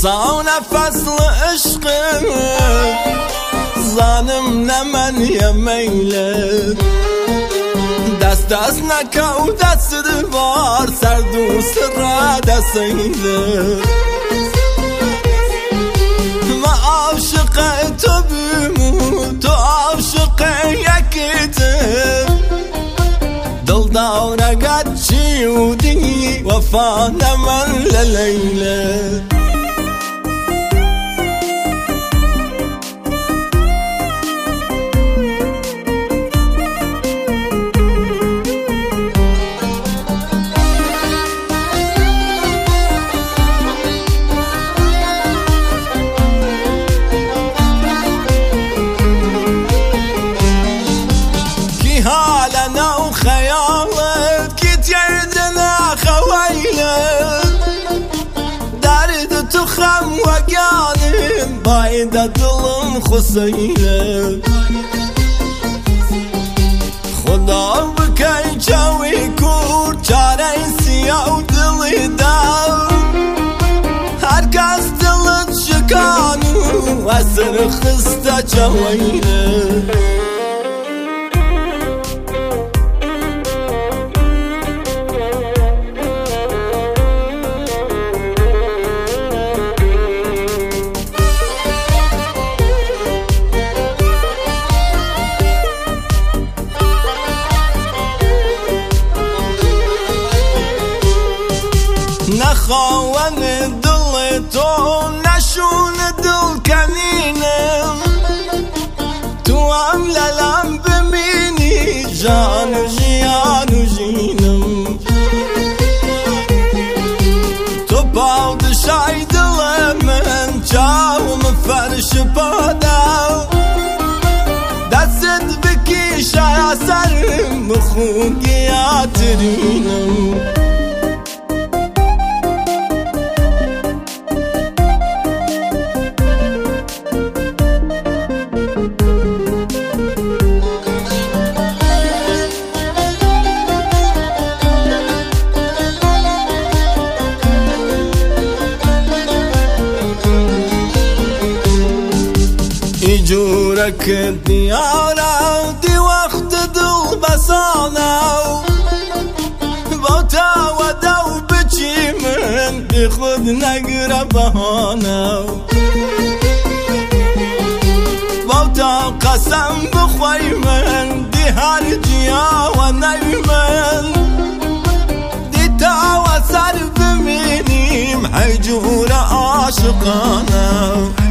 صان فصل عشق ظالم نمن يميلت دست نکو دست دوار سر دوست را دستیلت ما عاشق تو بیمون تو عاشق یکیتم دل داره گچی و دی وفا نمن للیلت حالنا وخيالك كنت يردنا خويلك دارد تخم وقالم بايدة ظلم خصيلك خدا بكي جوي كور جاري سيا ودلي داو هركاس دلت شكانو واسر خستا جويلك نخوان دل تو نشون دل کنینم تو هم للم بمینی جان و جیان و جینم تو پادشای دل من جاوم فرش پاداو دست بکیش یا سرم بخونگیاترینم جورك ديارة دي وقت دل بسانة بوتا ودو بچي من بخود نقرا بهانة بوتا قسم بخوي من دي هرجيا ونيمن دي تاوى سر بميني محجورة عاشقانة